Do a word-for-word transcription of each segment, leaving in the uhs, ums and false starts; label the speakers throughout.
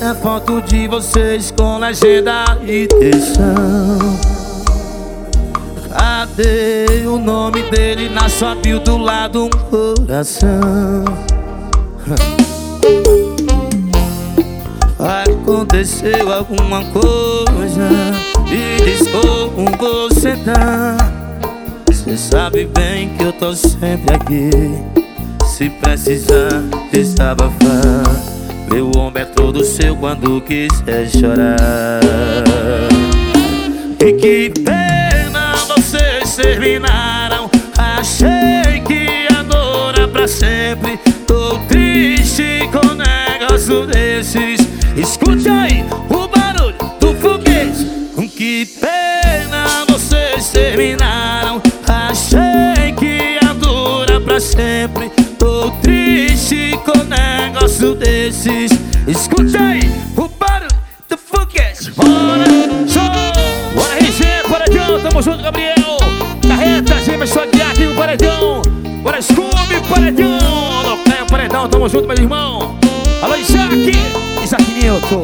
Speaker 1: a foto de vocês com legenda e textão. Cadê o nome dele na sua bio do lado um coração? Aconteceu alguma coisa e diz como você tá. Cê sabe bem que eu tô sempre aqui, se precisar desabafar. Meu ombro é todo seu quando quiser chorar. E que pena vocês terminaram. Achei que ia durar pra sempre. Tô triste com um negócio desses. Escute aí o barulho do foguete. Que pena vocês terminaram. Achei que ia durar pra sempre. Tô triste com um negócio desses. Escute aí o barulho do foguete. Bora, show! Bora, R G, paredão, tamo junto, Gabriel. Carreta, Gêmeos, só guiar aqui no paredão. Bora, Scooby, paredão. Alô, Caio, paredão, tamo junto, meu irmão. Alô, Isaac, Isaac Newton.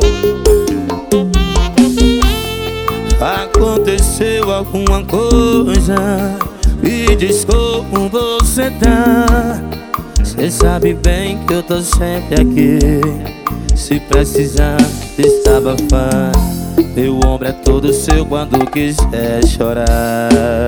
Speaker 1: Aconteceu alguma coisa e diz como você tá. Cê sabe bem que eu tô sempre aqui, se precisar desabafar. Meu ombro é todo seu quando quiser chorar.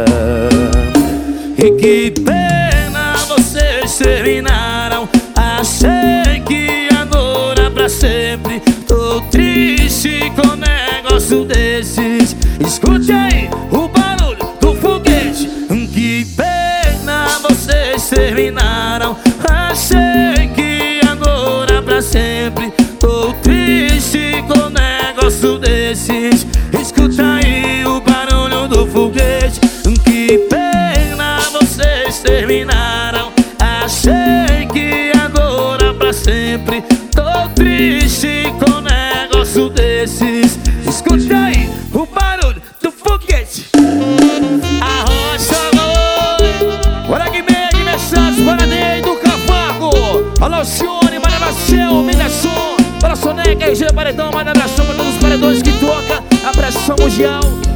Speaker 1: E que pena vocês terminaram. Achei que ia durar pra sempre. Tô triste com um negócio desses. Escute aí o barulho do foguete. Que pena vocês terminaram. Achei que ia durar pra sempre. Tô triste com um negócio desses. Escuta aí o barulho do foguete. Que pena vocês terminaram. Achei que ia durar pra sempre. Tô triste com um negócio desses. Escuta aí o barulho do foguete. Arrocha oi. Bora Guimê, Guimê Santos, bora Ney do Cavaco. Alô Cione, Maria Marcel, Minderson. Bora Soneca, R G Paredão, Maria Marcel, para todos os paredões que toca a pressão mundial.